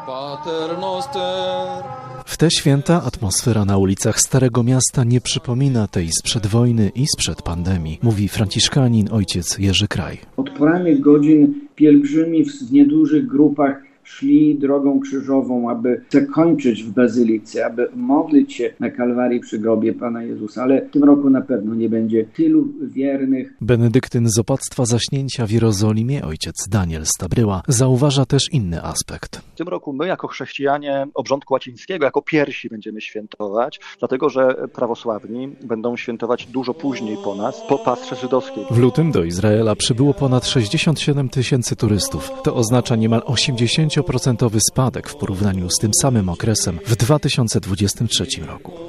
Pater noster. W te święta atmosfera na ulicach Starego Miasta nie przypomina tej sprzed wojny i sprzed pandemii, mówi franciszkanin ojciec Jerzy Kraj. Od porannych godzin pielgrzymi w niedużych grupach szli drogą krzyżową, aby zakończyć w bazylice, aby modlić się na Kalwarii przy grobie Pana Jezusa. Ale w tym roku na pewno nie będzie tylu wiernych. Benedyktyn z opactwa Zaśnięcia w Jerozolimie, ojciec Daniel Stabryła, zauważa też inny aspekt. W tym roku my jako chrześcijanie obrządku łacińskiego jako pierwsi będziemy świętować, dlatego że prawosławni będą świętować dużo później po nas, po Pasrze żydowskiej. W lutym do Izraela przybyło ponad 67 tysięcy turystów. To oznacza niemal 80% spadek w porównaniu z tym samym okresem w 2023 roku.